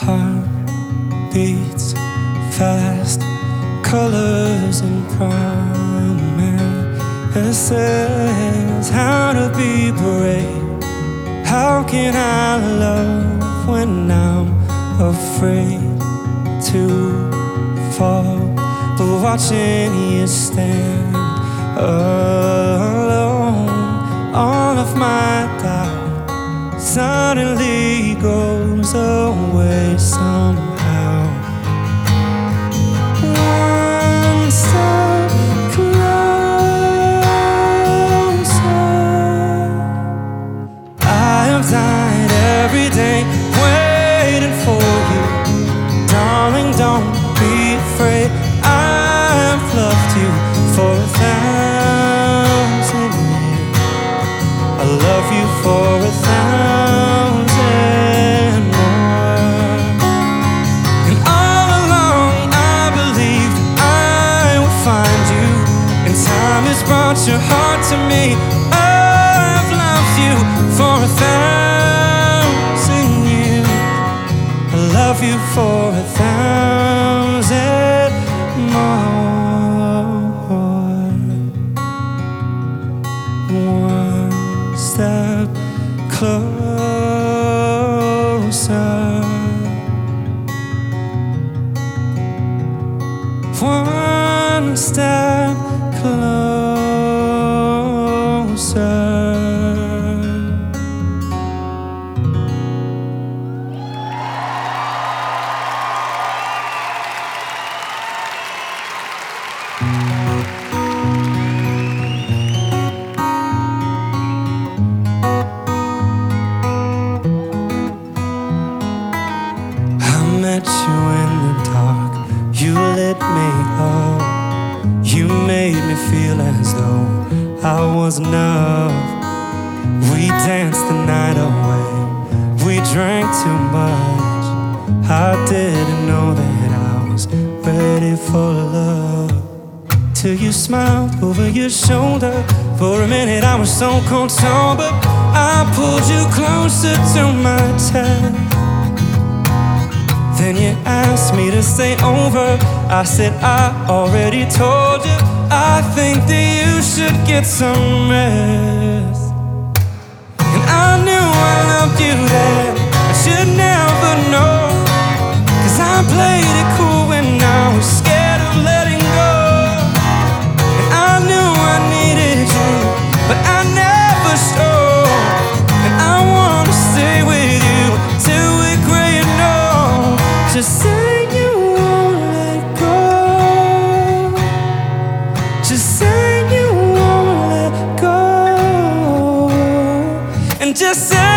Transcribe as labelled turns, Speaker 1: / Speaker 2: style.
Speaker 1: Heart beats fast, colors and promises. How to be brave? How can I love when I'm afraid to fall? But watching you stand alone, all of my doubt suddenly goes away somehow. One step closer. I have died every day waiting for you. Darling, don't be afraid. I've loved you for 1,000 years. I love you for 1,000 more. And all along I believed I would find you, and time has brought your heart to me. I've loved you for 1,000 years. I love you for 1,000 more. One step closer. One step closer. I met you in the dark, you lit me up. You made me feel as though I was enough. We danced the night away, we drank too much. I didn't know that I was ready for love, till you smiled over your shoulder. For a minute I was so cold sober, I pulled you closer to my chest. Then you asked me to stay over. I said, I already told you, I think that you should get some rest. And I knew I loved you then, I should never know, 'cause I played it cool when I was scared of letting go. And I knew I needed you, but I never showed. And I wanna stay with you till we're gray and old. Just say you won't let go. Just say you won't let go. And just say